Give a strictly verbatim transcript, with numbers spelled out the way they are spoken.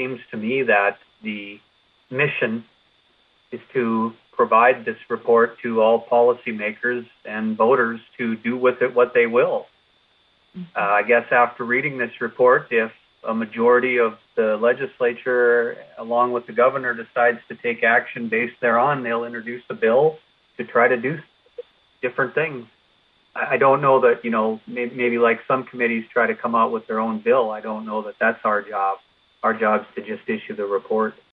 seems to me that the mission is to provide this report to all policymakers and voters to do with it what they will. Uh, I guess after reading this report, if a majority of the legislature, along with the governor, decides to take action based thereon, they'll introduce a bill to try to do different things. I don't know that, you know, maybe like some committees try to come out with their own bill. I don't know that that's our job. Our job is to just issue the report.